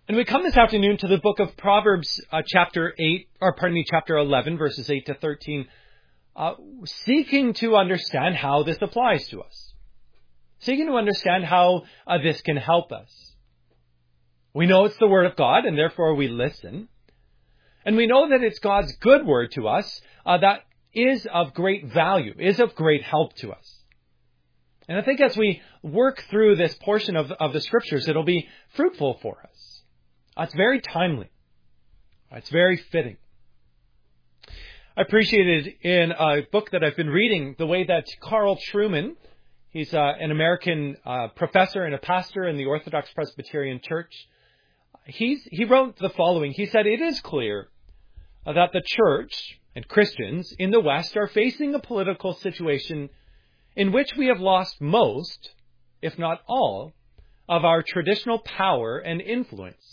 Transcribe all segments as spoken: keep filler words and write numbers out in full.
And we come this afternoon to the book of Proverbs, uh, chapter eight, or pardon me, chapter eleven, verses eight to thirteen, uh, seeking to understand how this applies to us. Seeking to understand how uh, this can help us. We know it's the Word of God, and therefore we listen. And we know that it's God's good word to us uh, that is of great value, is of great help to us. And I think as we work through this portion of, of the Scriptures, it'll be fruitful for us. It's very timely. It's very fitting. I appreciated in a book that I've been reading the way that Carl Trueman, he's uh, an American uh, professor and a pastor in the Orthodox Presbyterian Church, he's, he wrote the following. He said, "It is clear that the Church and Christians in the West are facing a political situation in which we have lost most, if not all, of our traditional power and influence.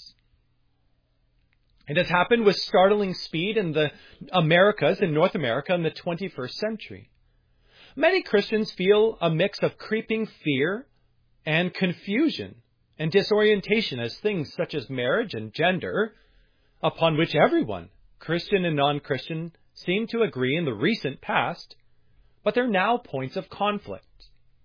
It has happened with startling speed in the Americas, in North America, in the twenty-first century. Many Christians feel a mix of creeping fear and confusion and disorientation as things such as marriage and gender, upon which everyone, Christian and non-Christian, seem to agree in the recent past, but they're now points of conflict.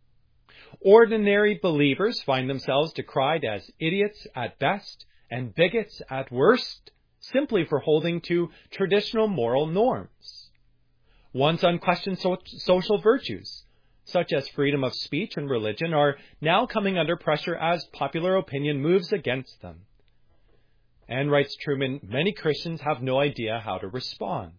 Ordinary believers find themselves decried as idiots at best and bigots at worst, simply for holding to traditional moral norms. Once unquestioned so- social virtues, such as freedom of speech and religion, are now coming under pressure as popular opinion moves against them. And, writes Trueman, many Christians have no idea how to respond.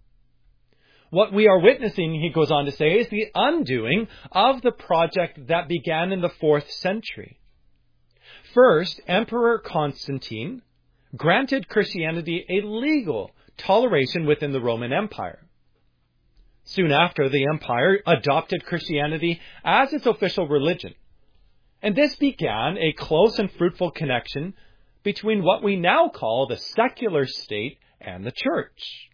What we are witnessing," he goes on to say, "is the undoing of the project that began in the fourth century. First, Emperor Constantine granted Christianity a legal toleration within the Roman Empire. Soon after, the empire adopted Christianity as its official religion. And this began a close and fruitful connection between what we now call the secular state and the church.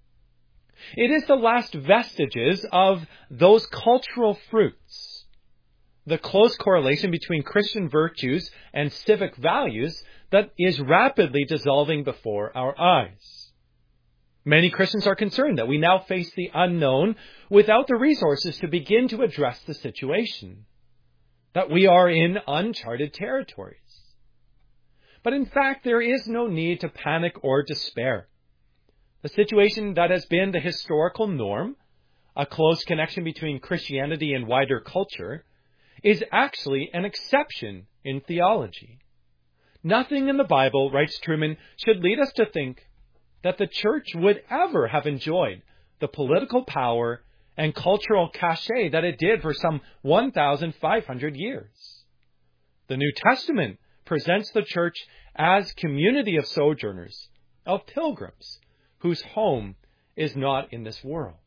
It is the last vestiges of those cultural fruits, the close correlation between Christian virtues and civic values, that is rapidly dissolving before our eyes. Many Christians are concerned that we now face the unknown without the resources to begin to address the situation, that we are in uncharted territories. But in fact, there is no need to panic or despair. The situation that has been the historical norm, a close connection between Christianity and wider culture, is actually an exception in theology. Nothing in the Bible," writes Trueman, "should lead us to think that the church would ever have enjoyed the political power and cultural cachet that it did for some one thousand five hundred years. The New Testament presents the church as community of sojourners, of pilgrims, whose home is not in this world."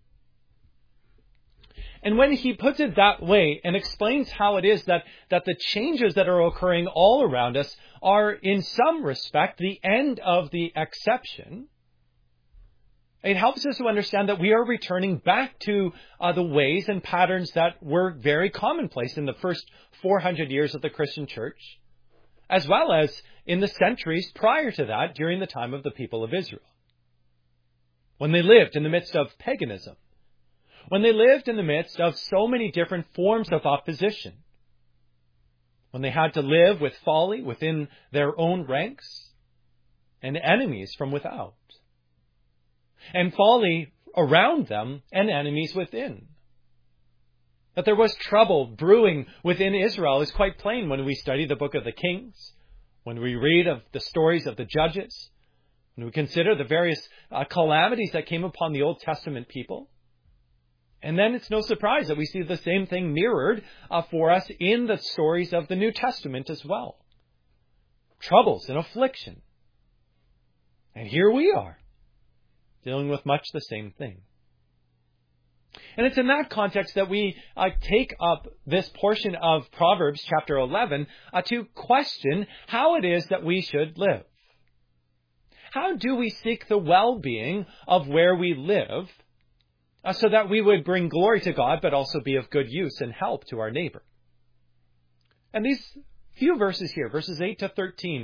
And when he puts it that way and explains how it is that, that the changes that are occurring all around us are in some respect the end of the exception, it helps us to understand that we are returning back to uh, the ways and patterns that were very commonplace in the first four hundred years of the Christian church, as well as in the centuries prior to that during the time of the people of Israel, when they lived in the midst of paganism, when they lived in the midst of so many different forms of opposition, when they had to live with folly within their own ranks and enemies from without, and folly around them and enemies within. That there was trouble brewing within Israel is quite plain when we study the book of the Kings, when we read of the stories of the Judges, when we consider the various uh, calamities that came upon the Old Testament people. And then it's no surprise that we see the same thing mirrored uh, for us in the stories of the New Testament as well. Troubles and affliction. And here we are, dealing with much the same thing. And it's in that context that we uh, take up this portion of Proverbs chapter eleven uh, to question how it is that we should live. How do we seek the well-being of where we live, Uh, so that we would bring glory to God, but also be of good use and help to our neighbor? And these few verses here, verses eight to thirteen,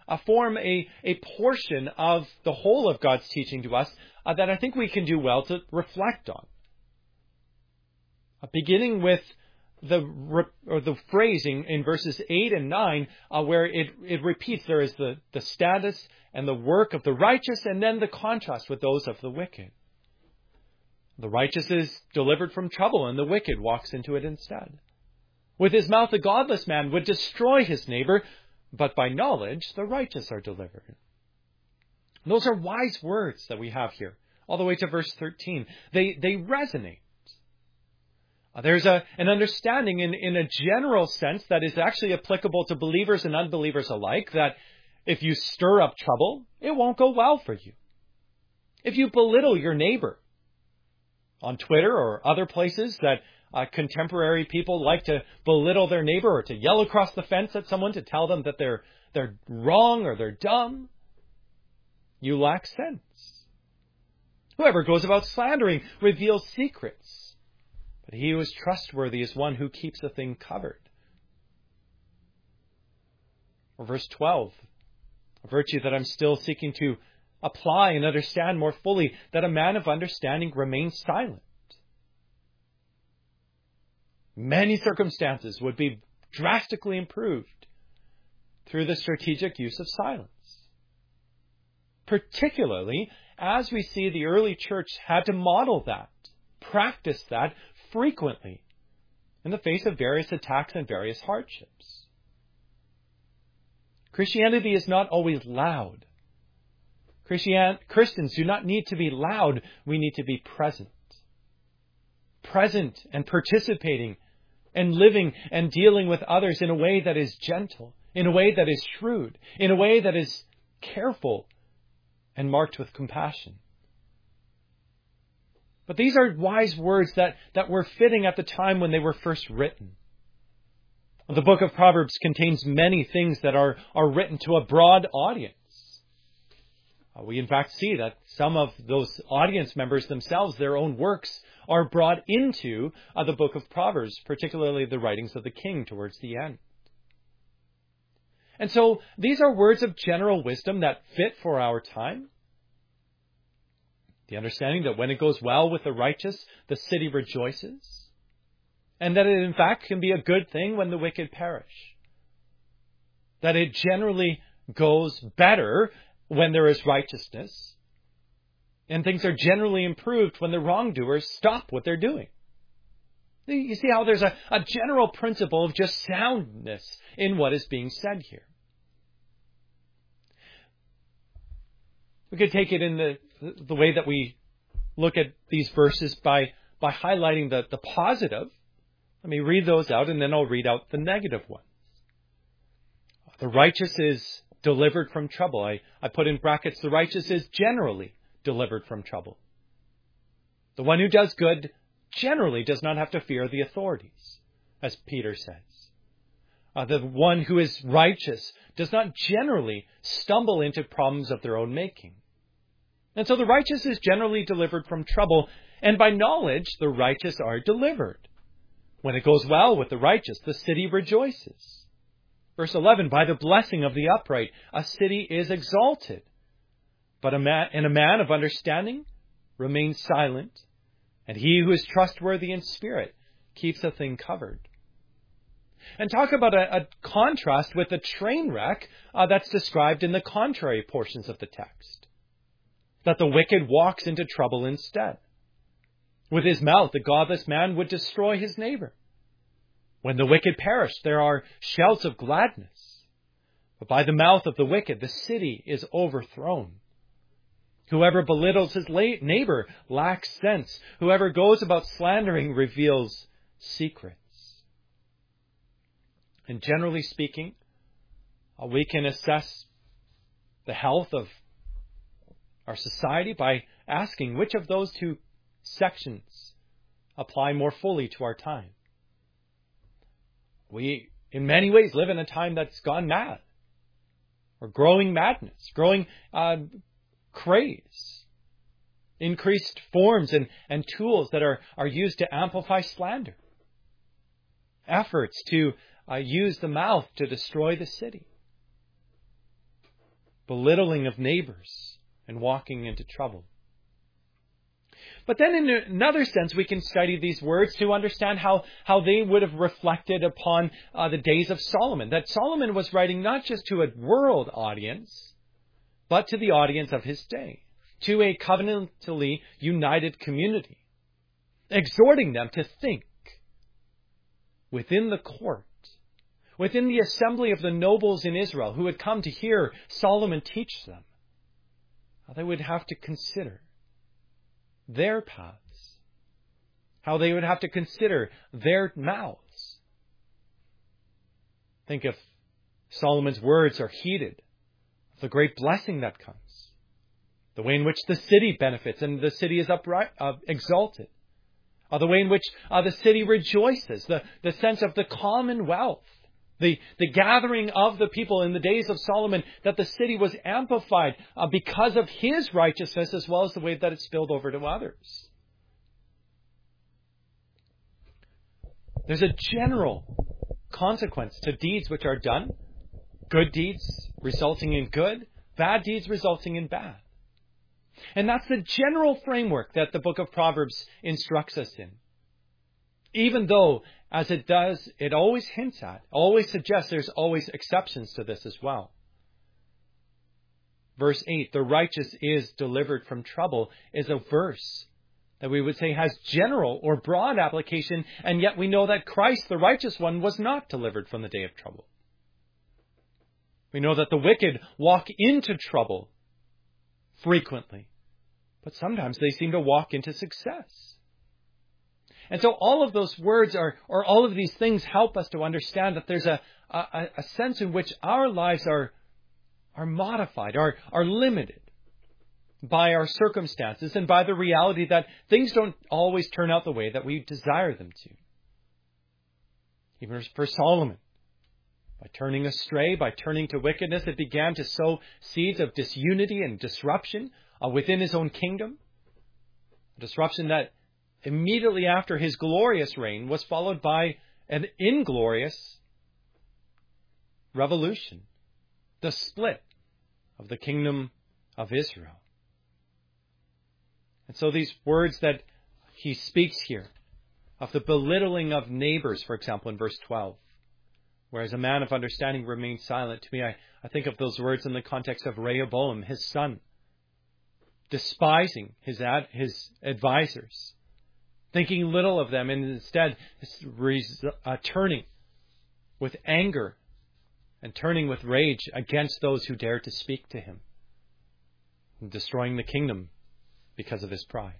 uh, form a, a portion of the whole of God's teaching to us uh, that I think we can do well to reflect on. Uh, beginning with the or the phrasing in verses eight and nine, uh, where it, it repeats there is the, the status and the work of the righteous, and then the contrast with those of the wicked. The righteous is delivered from trouble, and the wicked walks into it instead. With his mouth, the godless man would destroy his neighbor, but by knowledge, the righteous are delivered. Those are wise words that we have here, all the way to verse thirteen. They, they resonate. Uh, there's a, an understanding in, in a general sense that is actually applicable to believers and unbelievers alike, that if you stir up trouble, it won't go well for you. If you belittle your neighbor on Twitter or other places that uh, contemporary people like to belittle their neighbor or to yell across the fence at someone to tell them that they're they're wrong or they're dumb, you lack sense. Whoever goes about slandering reveals secrets, but he who is trustworthy is one who keeps a thing covered. Or verse twelve, a virtue that I'm still seeking to apply and understand more fully, that a man of understanding remains silent. Many circumstances would be drastically improved through the strategic use of silence. Particularly as we see the early church had to model that, practice that frequently in the face of various attacks and various hardships. Christianity is not always loud. Christian, Christians do not need to be loud. We need to be present. Present and participating and living and dealing with others in a way that is gentle, in a way that is shrewd, in a way that is careful and marked with compassion. But these are wise words that, that were fitting at the time when they were first written. The book of Proverbs contains many things that are, are written to a broad audience. Uh, we in fact see that some of those audience members themselves, their own works, are brought into uh, the book of Proverbs, particularly the writings of the king towards the end. And so these are words of general wisdom that fit for our time. The understanding that when it goes well with the righteous, the city rejoices. And that it in fact can be a good thing when the wicked perish. That it generally goes better when there is righteousness. And things are generally improved when the wrongdoers stop what they're doing. You see how there's a, a general principle of just soundness in what is being said here. We could take it in the, the way that we look at these verses by, by highlighting the, the positive. Let me read those out and then I'll read out the negative ones. The righteous is delivered from trouble. I, I put in brackets, the righteous is generally delivered from trouble. The one who does good generally does not have to fear the authorities, as Peter says. Uh, the one who is righteous does not generally stumble into problems of their own making. And so the righteous is generally delivered from trouble, and by knowledge the righteous are delivered. When it goes well with the righteous, the city rejoices. Verse eleven, by the blessing of the upright, a city is exalted. But a man, and a man of understanding remains silent, and he who is trustworthy in spirit keeps a thing covered. And talk about a, a contrast with the train wreck uh, that's described in the contrary portions of the text. That the wicked walks into trouble instead. With his mouth, the godless man would destroy his neighbor. When the wicked perish, there are shouts of gladness. But by the mouth of the wicked, the city is overthrown. Whoever belittles his neighbor lacks sense. Whoever goes about slandering reveals secrets. And generally speaking, uh, we can assess the health of our society by asking which of those two sections apply more fully to our time. We, in many ways, live in a time that's gone mad, or growing madness, growing uh, craze, increased forms and, and tools that are, are used to amplify slander, efforts to uh, use the mouth to destroy the city. belittling of neighbors, and walking into trouble. But then in another sense, we can study these words to understand how, how they would have reflected upon uh, the days of Solomon. That Solomon was writing not just to a world audience, but to the audience of his day, to a covenantally united community, exhorting them to think within the court, within the assembly of the nobles in Israel who had come to hear Solomon teach them, how they would have to consider their paths, how they would have to consider their mouths. Think if Solomon's words are heeded, the great blessing that comes, the way in which the city benefits and the city is upright, uh, exalted, uh, the way in which uh, the city rejoices, the, the sense of the commonwealth, the, the gathering of the people in the days of Solomon, that the city was amplified uh, because of his righteousness as well as the way that it spilled over to others. There's a general consequence to deeds which are done. Good deeds resulting in good, bad deeds resulting in bad. And that's the general framework that the book of Proverbs instructs us in. Even though, as it does, it always hints at, always suggests there's always exceptions to this as well. Verse eight, the righteous is delivered from trouble, is a verse that we would say has general or broad application, and yet we know that Christ, the righteous one, was not delivered from the day of trouble. We know that the wicked walk into trouble frequently, but sometimes they seem to walk into success. And so all of those words are, or all of these things help us to understand that there's a, a, a sense in which our lives are, are modified, are, are limited by our circumstances and by the reality that things don't always turn out the way that we desire them to. Even for Solomon, by turning astray, by turning to wickedness, it began to sow seeds of disunity and disruption uh, within his own kingdom. A disruption that immediately after his glorious reign was followed by an inglorious revolution, the split of the kingdom of Israel. And so these words that he speaks here of the belittling of neighbors, for example, in verse twelve, whereas a man of understanding remains silent. To me, I, I think of those words in the context of Rehoboam, his son, despising his ad, his advisors, thinking little of them, and instead uh, turning with anger and turning with rage against those who dare to speak to him, and destroying the kingdom because of his pride.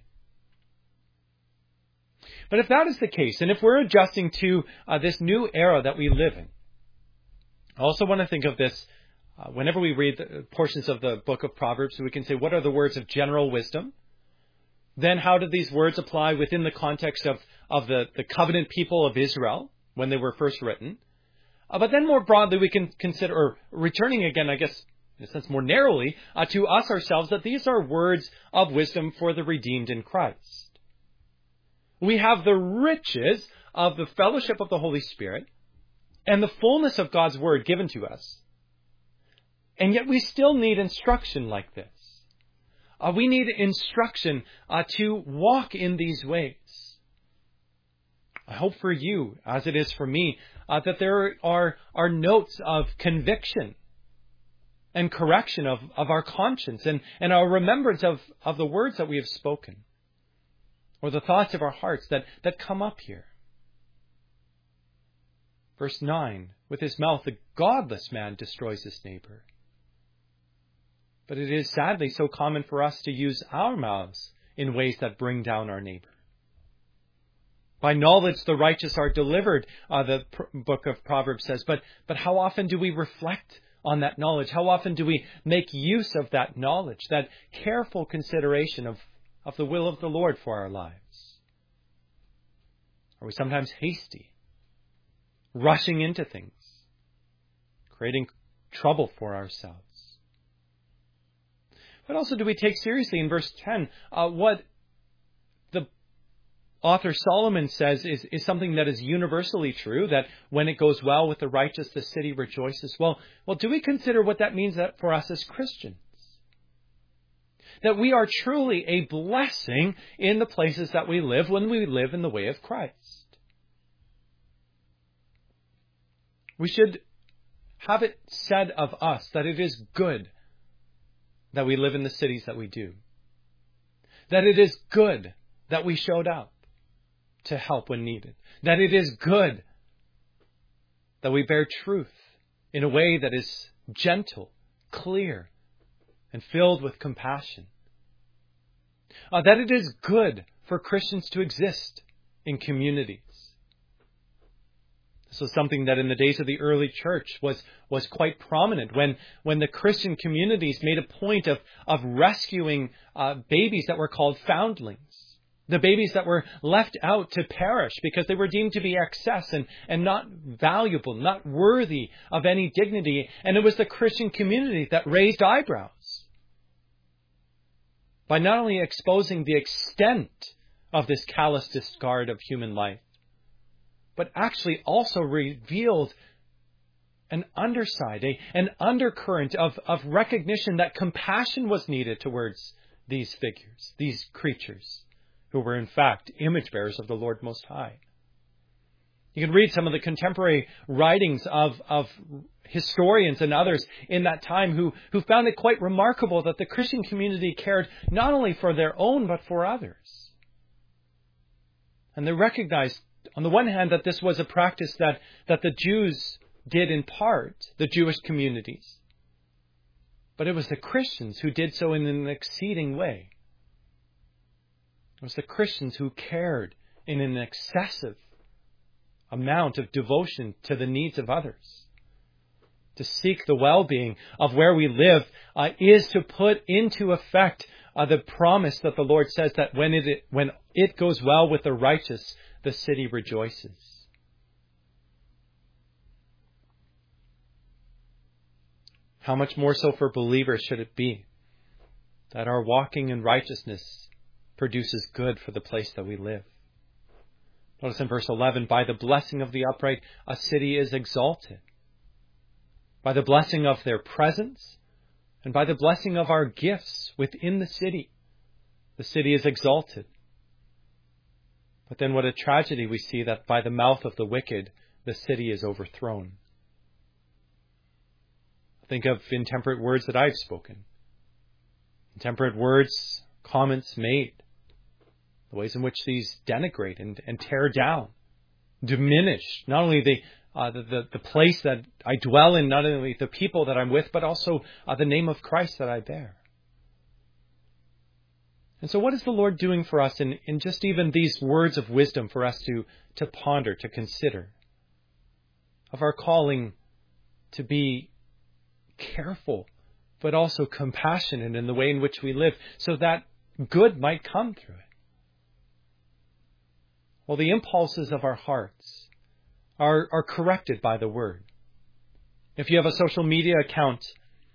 But if that is the case, and if we're adjusting to uh, this new era that we live in, I also want to think of this uh, whenever we read the portions of the book of Proverbs, so we can say, what are the words of general wisdom? Then how do these words apply within the context of, of the, the covenant people of Israel when they were first written? Uh, but then more broadly, we can consider, or returning again, I guess, in a sense more narrowly, uh, to us ourselves, that these are words of wisdom for the redeemed in Christ. We have the riches of the fellowship of the Holy Spirit and the fullness of God's word given to us. And yet we still need instruction like this. Uh, we need instruction uh, to walk in these ways. I hope for you, as it is for me, uh, that there are, are notes of conviction and correction of, of our conscience and, and our remembrance of, of the words that we have spoken, or the thoughts of our hearts that, that come up here. Verse nine, with his mouth the godless man destroys his neighbor. But it is sadly so common for us to use our mouths in ways that bring down our neighbor. By knowledge the righteous are delivered, uh, the pr- book of Proverbs says. But, but how often do we reflect on that knowledge? How often do we make use of that knowledge, that careful consideration of, of the will of the Lord for our lives? Are we sometimes hasty, rushing into things, creating trouble for ourselves? But also, do we take seriously in verse ten uh, what the author Solomon says is, is something that is universally true, that when it goes well with the righteous, the city rejoices. Well, well, do we consider what that means that for us as Christians? That we are truly a blessing in the places that we live when we live in the way of Christ. We should have it said of us that it is good that we live in the cities that we do. That it is good that we showed up to help when needed. That it is good that we bear truth in a way that is gentle, clear, and filled with compassion. Uh, that it is good for Christians to exist in communities. This was something that in the days of the early church was, was quite prominent when, when the Christian communities made a point of, of rescuing uh, babies that were called foundlings. The babies that were left out to perish because they were deemed to be excess and, and not valuable, not worthy of any dignity. And it was the Christian community that raised eyebrows by not only exposing the extent of this callous discard of human life, but actually also revealed an underside, a, an undercurrent of, of recognition that compassion was needed towards these figures, these creatures, who were in fact image bearers of the Lord Most High. You can read some of the contemporary writings of, of historians and others in that time who, who found it quite remarkable that the Christian community cared not only for their own, but for others. And they recognized, on the one hand, that this was a practice that, that the Jews did in part, the Jewish communities. But it was the Christians who did so in an exceeding way. It was the Christians who cared in an excessive amount of devotion to the needs of others. To seek the well-being of where we live uh, is to put into effect uh, the promise that the Lord says that when it when it goes well with the righteous, the city rejoices. How much more so for believers should it be that our walking in righteousness produces good for the place that we live. Notice in verse eleven, by the blessing of the upright, a city is exalted. By the blessing of their presence, and by the blessing of our gifts within the city, the city is exalted. But then what a tragedy we see that by the mouth of the wicked, the city is overthrown. Think of intemperate words that I've spoken. Intemperate words, comments made. The ways in which these denigrate and, and tear down, diminish not only the, uh, the, the the place that I dwell in, not only the people that I'm with, but also uh, the name of Christ that I bear. And so what is the Lord doing for us in, in just even these words of wisdom for us to, to ponder, to consider? Of our calling to be careful, but also compassionate in the way in which we live, so that good might come through it. Well, the impulses of our hearts are, are corrected by the Word. If you have a social media account,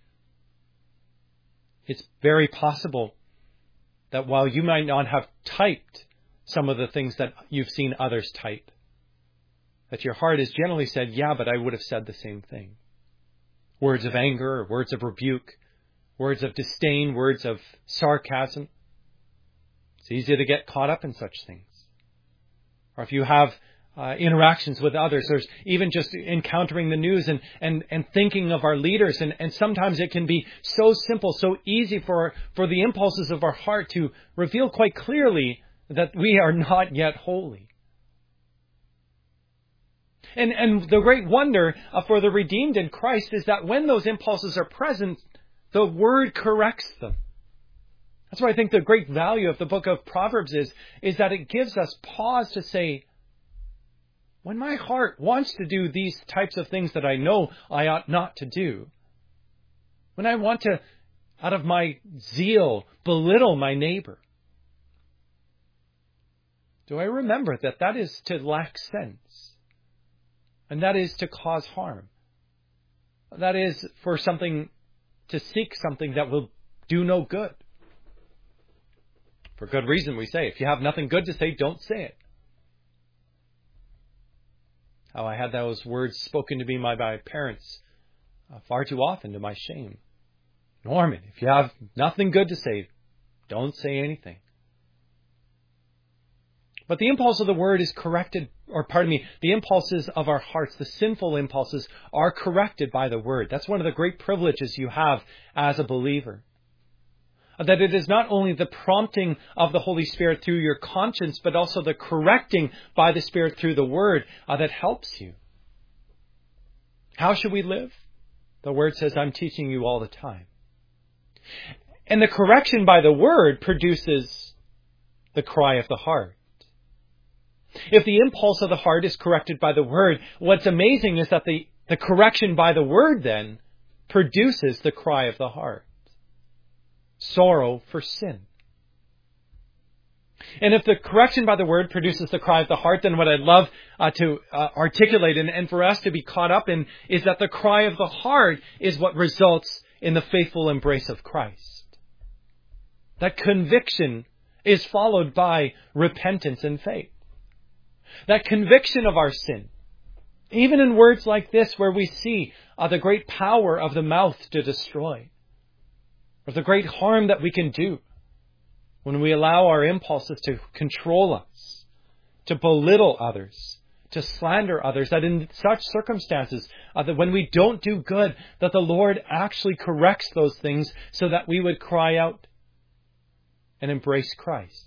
it's very possible that while you might not have typed some of the things that you've seen others type, that your heart has generally said, yeah, but I would have said the same thing. Words of anger, or words of rebuke, words of disdain, words of sarcasm. It's easy to get caught up in such things. Or if you have uh, interactions with others, there's even just encountering the news and, and, and thinking of our leaders. And, and sometimes it can be so simple, so easy for, for the impulses of our heart to reveal quite clearly that we are not yet holy. And, and the great wonder uh, for the redeemed in Christ is that when those impulses are present, the Word corrects them. That's why I think the great value of the book of Proverbs is, is that it gives us pause to say, when my heart wants to do these types of things that I know I ought not to do, when I want to, out of my zeal, belittle my neighbor, do I remember that that is to lack sense, and that is to cause harm? That is for something, to seek something that will do no good. For good reason, we say, if you have nothing good to say, don't say it. How I had those words spoken to me by my parents uh, far too often to my shame. Norman, if you have nothing good to say, don't say anything. But the impulse of the word is corrected, or pardon me, the impulses of our hearts, the sinful impulses, are corrected by the word. That's one of the great privileges you have as a believer. That it is not only the prompting of the Holy Spirit through your conscience, but also the correcting by the Spirit through the word uh, that helps you. How should we live? The word says, I'm teaching you all the time. And the correction by the word produces the cry of the heart. If the impulse of the heart is corrected by the word, what's amazing is that the, the correction by the word then produces the cry of the heart. Sorrow for sin. And if the correction by the word produces the cry of the heart, then what I'd love uh, to uh, articulate and, and for us to be caught up in is that the cry of the heart is what results in the faithful embrace of Christ. That conviction is followed by repentance and faith. That conviction of our sin, even in words like this where we see uh, the great power of the mouth to destroy, or the great harm that we can do when we allow our impulses to control us, to belittle others, to slander others, that in such circumstances, uh, that when we don't do good, that the Lord actually corrects those things so that we would cry out and embrace Christ.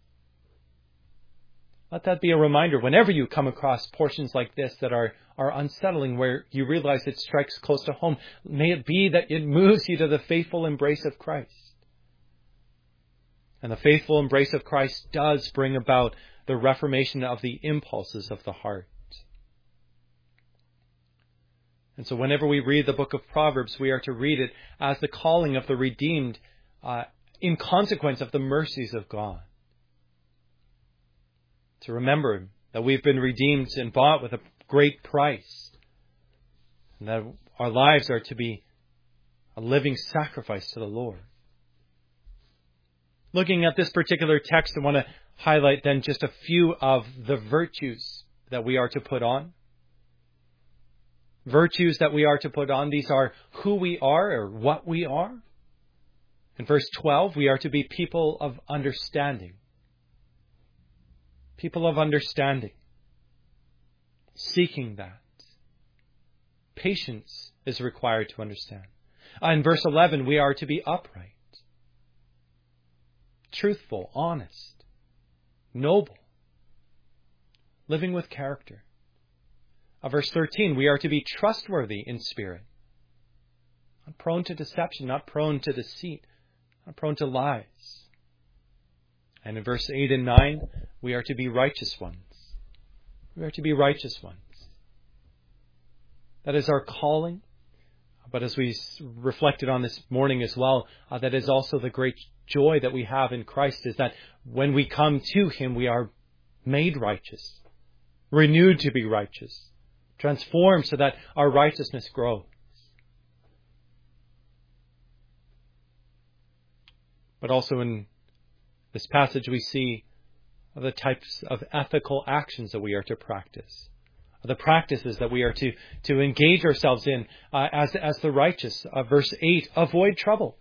Let that be a reminder whenever you come across portions like this that are, are unsettling, where you realize it strikes close to home. May it be that it moves you to the faithful embrace of Christ. And the faithful embrace of Christ does bring about the reformation of the impulses of the heart. And so whenever we read the book of Proverbs, we are to read it as the calling of the redeemed uh, in consequence of the mercies of God. To remember that we've been redeemed and bought with a great price. And that our lives are to be a living sacrifice to the Lord. Looking at this particular text, I want to highlight then just a few of the virtues that we are to put on. Virtues that we are to put on. These are who we are or what we are. In verse twelve, we are to be people of understanding. People of understanding. Seeking that. Patience is required to understand. Uh, in verse eleven, we are to be upright. Truthful, honest, noble, living with character. Uh, verse thirteen, we are to be trustworthy in spirit. Not prone to deception, not prone to deceit, not prone to lies. And in verse eight and nine, we are to be righteous ones. We are to be righteous ones. That is our calling. But as we reflected on this morning as well, uh, that is also the great joy that we have in Christ, is that when we come to Him, we are made righteous, renewed to be righteous, transformed so that our righteousness grows. But also in this passage, we see the types of ethical actions that we are to practice. The practices that we are to, to engage ourselves in uh, as, as the righteous. Uh, verse eight, avoid trouble.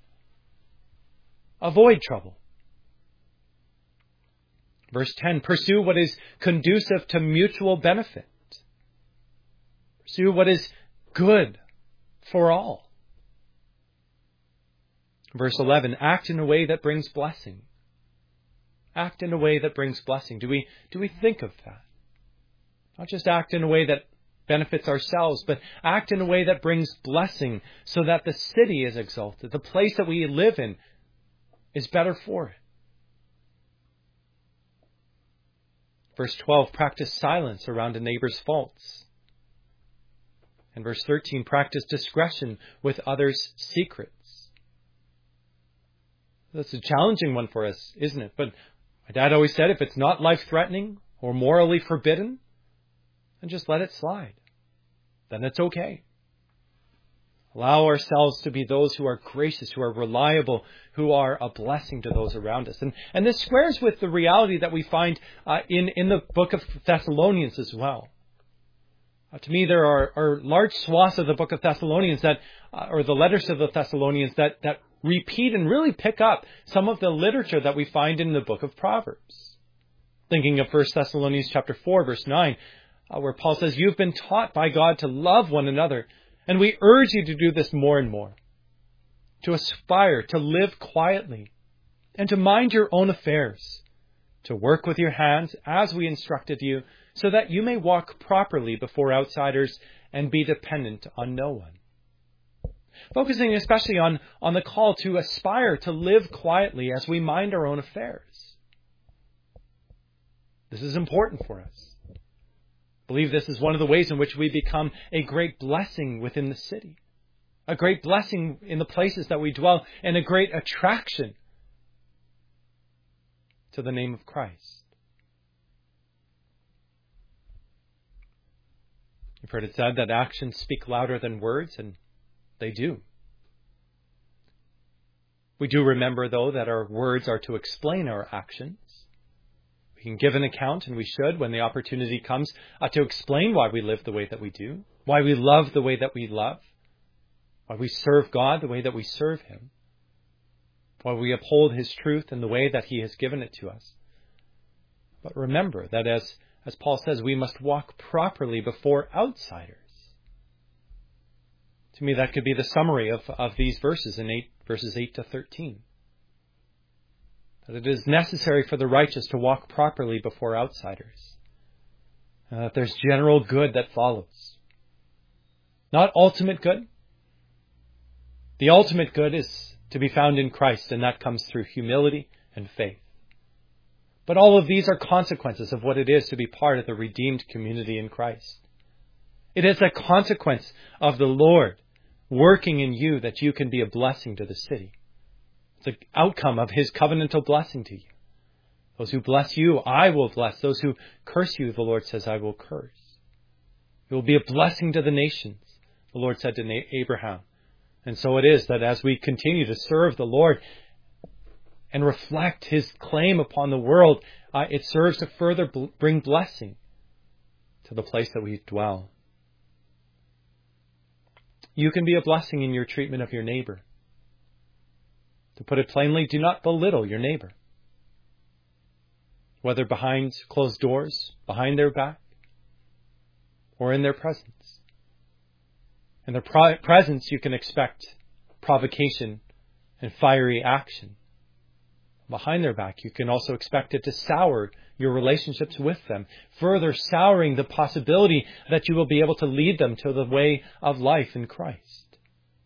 Avoid trouble. Verse ten, pursue what is conducive to mutual benefit. Pursue what is good for all. Verse eleven, act in a way that brings blessing. Act in a way that brings blessing. Do we, do we think of that? Not just act in a way that benefits ourselves, but act in a way that brings blessing so that the city is exalted. The place that we live in is better for it. Verse twelve, practice silence around a neighbor's faults. And verse thirteen, practice discretion with others' secrets. That's a challenging one for us, isn't it? But my dad always said, if it's not life-threatening or morally forbidden, then just let it slide. Then it's okay. Allow ourselves to be those who are gracious, who are reliable, who are a blessing to those around us. And, and this squares with the reality that we find uh, in, in the book of Thessalonians as well. Uh, to me, there are, are large swaths of the book of Thessalonians that, uh, or the letters to the Thessalonians that, that repeat and really pick up some of the literature that we find in the book of Proverbs. Thinking of First Thessalonians chapter four, verse nine, uh, where Paul says, "You've been taught by God to love one another, and we urge you to do this more and more, to aspire to live quietly, and to mind your own affairs, to work with your hands as we instructed you, so that you may walk properly before outsiders and be dependent on no one." Focusing especially on, on the call to aspire to live quietly as we mind our own affairs. This is important for us. I believe this is one of the ways in which we become a great blessing within the city, a great blessing in the places that we dwell, and a great attraction to the name of Christ. You've heard it said that actions speak louder than words, and they do. We do remember, though, that our words are to explain our actions. We can give an account, and we should, when the opportunity comes, uh, to explain why we live the way that we do, why we love the way that we love, why we serve God the way that we serve Him, why we uphold His truth in the way that He has given it to us. But remember that as, as Paul says, we must walk properly before outsiders. To me, that could be the summary of, of these verses in eight, verses eight to thirteen. That it is necessary for the righteous to walk properly before outsiders, and that there's general good that follows. Not ultimate good. The ultimate good is to be found in Christ, and that comes through humility and faith. But all of these are consequences of what it is to be part of the redeemed community in Christ. It is a consequence of the Lord working in you that you can be a blessing to the city. It's an outcome of His covenantal blessing to you. Those who bless you, I will bless. Those who curse you, the Lord says, I will curse. You will be a blessing to the nations, the Lord said to Abraham. And so it is that as we continue to serve the Lord and reflect His claim upon the world, uh, it serves to further bl- bring blessing to the place that we dwell. You can be a blessing in your treatment of your neighbor. To put it plainly, do not belittle your neighbor, whether behind closed doors, behind their back, or in their presence. In their pro- presence, you can expect provocation and fiery action. Behind their back, you can also expect it to sour your relationships with them, further souring the possibility that you will be able to lead them to the way of life in Christ.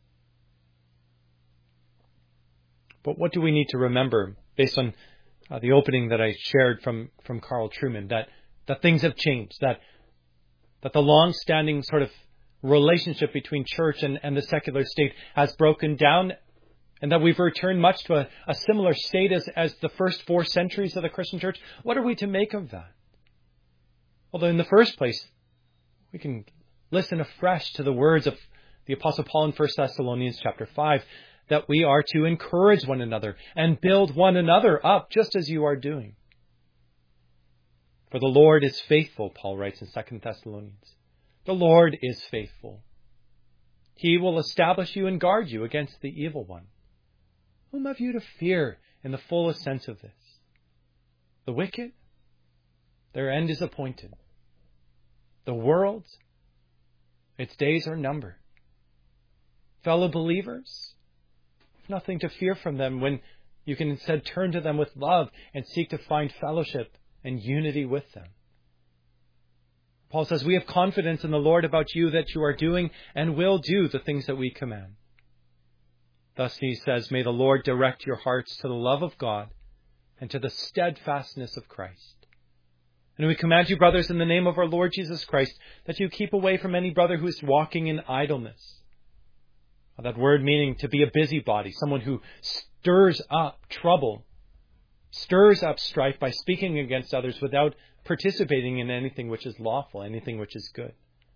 But what do we need to remember, based on uh, the opening that I shared from, from Carl Trueman, that, that things have changed, that, that the long-standing sort of relationship between church and, and the secular state has broken down, and that we've returned much to a, a similar state as, as the first four centuries of the Christian church? What are we to make of that? Well, in the first place, we can listen afresh to the words of the Apostle Paul in First Thessalonians chapter five, that we are to encourage one another and build one another up, just as you are doing. For the Lord is faithful, Paul writes in Second Thessalonians. The Lord is faithful. He will establish you and guard you against the evil one. Whom have you to fear in the fullest sense of this? The wicked? Their end is appointed. The world? Its days are numbered. Fellow believers? Nothing to fear from them when you can instead turn to them with love and seek to find fellowship and unity with them. Paul says, we have confidence in the Lord about you that you are doing and will do the things that we command. Thus he says, may the Lord direct your hearts to the love of God and to the steadfastness of Christ. And we command you, brothers, in the name of our Lord Jesus Christ, that you keep away from any brother who is walking in idleness. That word meaning to be a busybody, someone who stirs up trouble, stirs up strife by speaking against others without participating in anything which is lawful, anything which is good.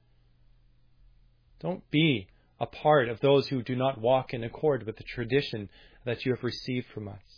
Don't be a part of those who do not walk in accord with the tradition that you have received from us.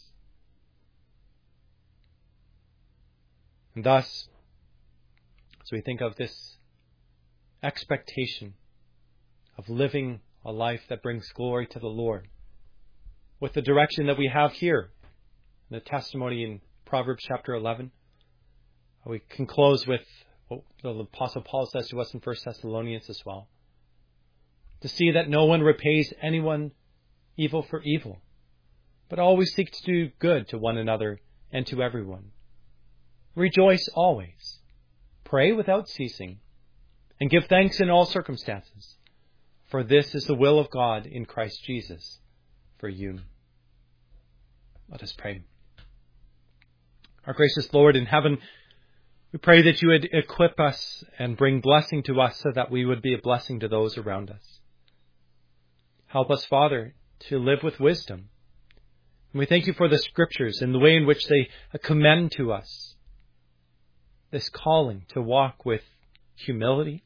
And thus, as we think of this expectation of living a life that brings glory to the Lord. With the direction that we have here, the testimony in Proverbs chapter eleven, we can close with what the Apostle Paul says to us in First Thessalonians as well. To see that no one repays anyone evil for evil, but always seek to do good to one another and to everyone. Rejoice always. Pray without ceasing. And give thanks in all circumstances. For this is the will of God in Christ Jesus for you. Let us pray. Our gracious Lord in heaven, we pray that you would equip us and bring blessing to us so that we would be a blessing to those around us. Help us, Father, to live with wisdom. And we thank you for the Scriptures and the way in which they commend to us this calling to walk with humility,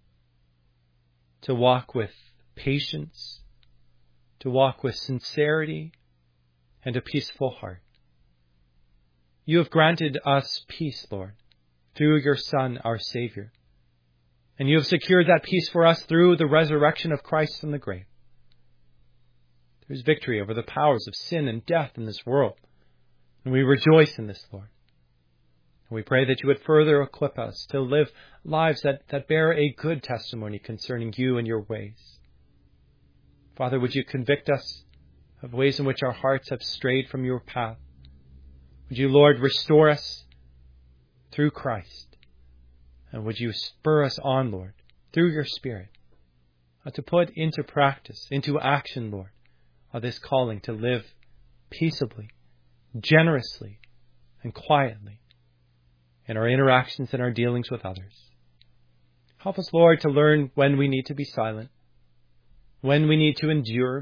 to walk with patience, to walk with sincerity and a peaceful heart. You have granted us peace, Lord, through your Son, our Savior. And you have secured that peace for us through the resurrection of Christ from the grave. There's victory over the powers of sin and death in this world. And we rejoice in this, Lord. And we pray that you would further equip us to live lives that, that bear a good testimony concerning you and your ways. Father, would you convict us of ways in which our hearts have strayed from your path? Would you, Lord, restore us through Christ? And would you spur us on, Lord, through your Spirit, uh, to put into practice, into action, Lord, uh, this calling to live peaceably, generously, and quietly in our interactions and our dealings with others. Help us, Lord, to learn when we need to be silent, when we need to endure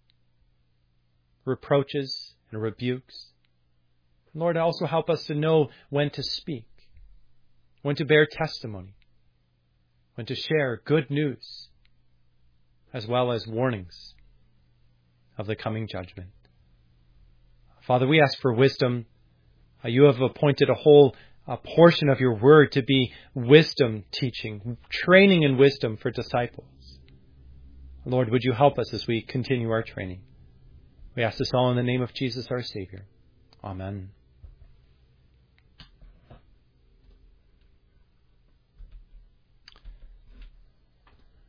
reproaches and rebukes. Lord, also help us to know when to speak, when to bear testimony, when to share good news, as well as warnings of the coming judgment. Father, we ask for wisdom. Uh, you have appointed a whole a portion of your word to be wisdom teaching, training in wisdom for disciples. Lord, would you help us as we continue our training? We ask this all in the name of Jesus, our Savior. Amen.